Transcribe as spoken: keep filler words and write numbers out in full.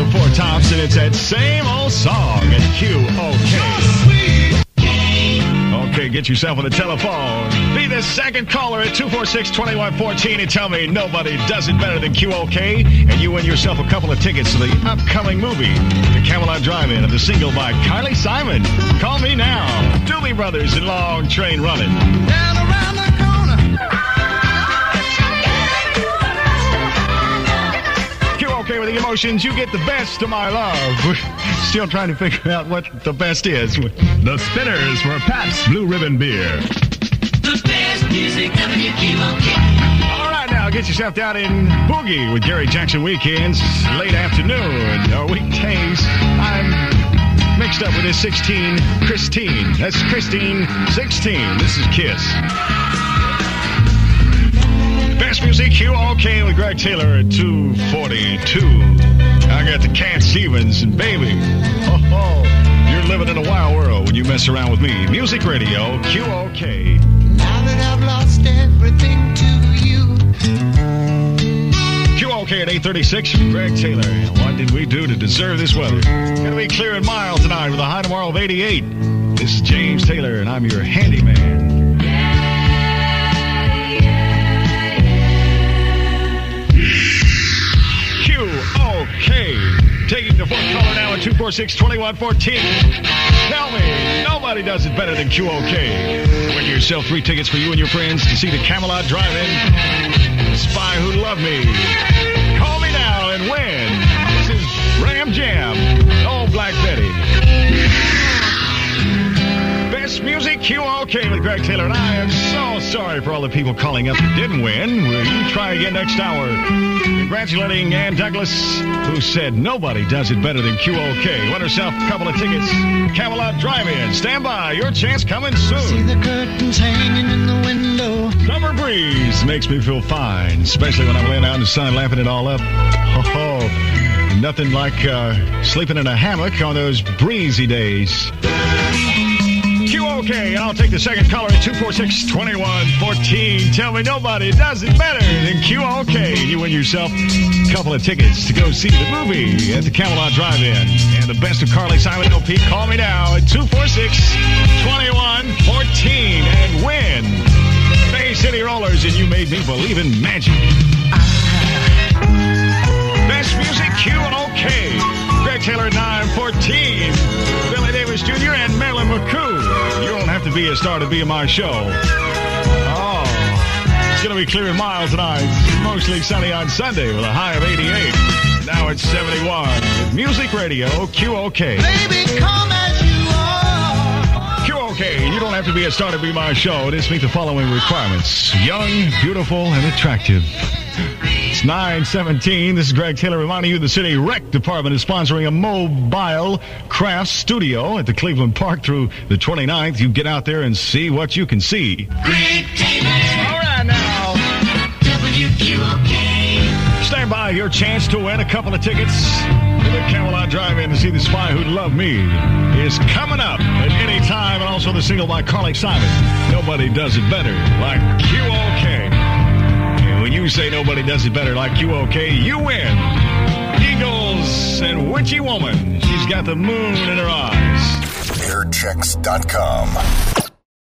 Four Tops, and it's that same old song at Q O K. Okay, get yourself on the telephone. Be the second caller at two four six, two one one four and tell me nobody does it better than Q O K, and you win yourself a couple of tickets to the upcoming movie, The Camelot Drive-In, of the single by Carly Simon. Call me now. Doobie Brothers and Long Train Running. Down around the corner. Q O K with the emotions, you get the best of my love. We're still trying to figure out what the best is. The Spinners for Pabst Blue Ribbon Beer. The best music W Q O K. All right, now get yourself down in Boogie with Gary Jackson weekends, late afternoon or weekdays. I'm mixed up with this sixteen, Christine. That's Christine sixteen. This is Kiss. Best music, Q O K with Greg Taylor at two forty-two. I got the Cat Stevens and Baby. Ho, ho. You're living in a wild world when you mess around with me. Music Radio, Q O K. Now that I've lost everything to you. Q O K at eight thirty-six. Greg Taylor. What did we do to deserve this weather? It's going to be clear and mild tonight with a high tomorrow of eighty-eight. This is James Taylor, and I'm your handyman. Q O K. Taking the fourth caller now at two four six, two one one four. Tell me, nobody does it better than Q O K. Win yourself three tickets for you and your friends to see the Camelot Drive-In. Spy Who Loved Me. Call me now and win. This is Ram Jam. Oh, Black Betty. Best music, Q O K with Greg Taylor. And I am so sorry for all the people calling up who didn't win. Will you try again next hour? Congratulating Ann Douglas, who said nobody does it better than Q O K. Won herself a couple of tickets. Camelot Drive-In. Stand by. Your chance coming See soon. the curtains hanging in the window. Summer breeze makes me feel fine, especially when I'm laying out in the sun laughing it all up. Ho, ho. Nothing like uh, sleeping in a hammock on those breezy days. Q O K, I'll take the second caller at two four six, two one one four. Tell me nobody does it better than Q O K. You win yourself a couple of tickets to go see the movie at the Camelot Drive-In. And the best of Carly Simon L P. Call me now at two four six, two one one four and win Bay City Rollers and You Made Me Believe in Magic. Best music, Q O K. Greg Taylor at nine fourteen. Billy Davis Junior and Marilyn McCoo. You don't have to be a star to be in my show. Oh, it's going to be clear and mild tonight. Mostly sunny on Sunday with a high of eighty-eight. Now it's seventy-one. With Music Radio, Q O K. Baby, come as you are. Q O K, you don't have to be a star to be my show. Just meet the following requirements. Young, beautiful, and attractive. It's nine seventeen. This is Greg Taylor reminding you the City Rec Department is sponsoring a mobile crafts studio at the Cleveland Park through the twenty-ninth. You get out there and see what you can see. Greg Taylor. All right, now. W Q O K. Stand by. Your chance to win a couple of tickets to the Camelot Drive-In to see The Spy Who Loved Me is coming up at any time, and also the single by Carly Simon. Nobody does it better like Q O K. When you say nobody does it better like Q O K, you win. Eagles and Witchy Woman. She's got the moon in her eyes. air checks dot com.